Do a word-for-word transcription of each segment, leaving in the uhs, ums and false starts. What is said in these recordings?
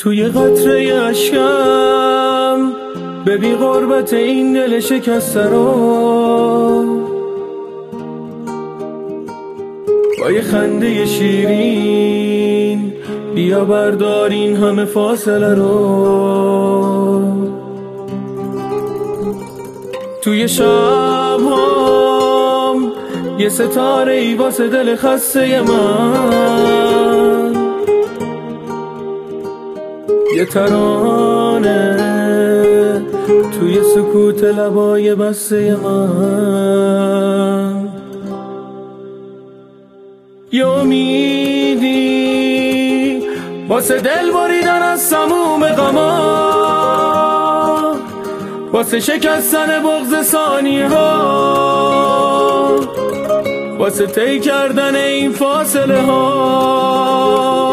توی قطره اشکم ببین غربت این دل شکسته رو، با یه خنده شیرین بیا بردار این همه فاصله رو. توی شب‌هام یه ستاره ای واسه دل خسته من، یه ترانه توی سکوت لبای بسته من، یه امیدی واسه دل بریدن از سموم غما، واسه شکستن بغض ثانیه ها، واسه طی کردن این فاصله ها.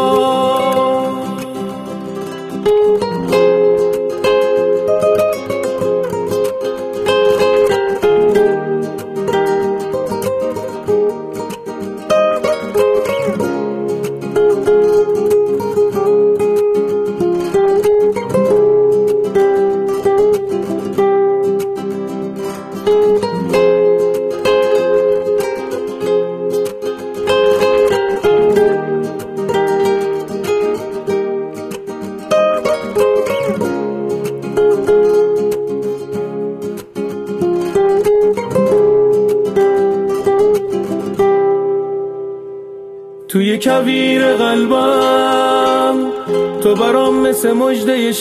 توی کویر قلبم تو برام مثل مژده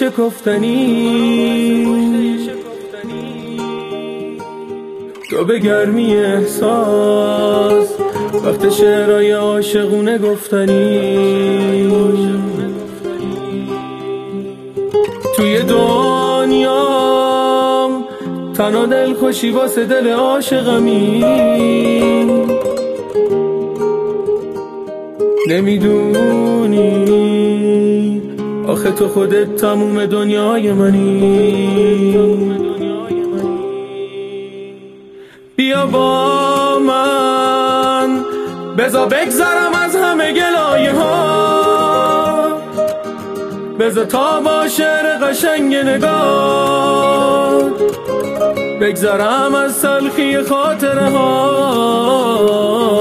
شکفتنی، تو به گرمی احساس وقت شعرهای عاشقونه گفتنی. توی دنیام تنها دلخوشی واسه دل عاشقمی، نمیدونی آخه تو خودت تموم دنیای منی. بیا با من بذار بگذرم از همه گلایه ها، بذار تا با شعر قشنگ نگاه بگذرم از تلخی خاطره ها.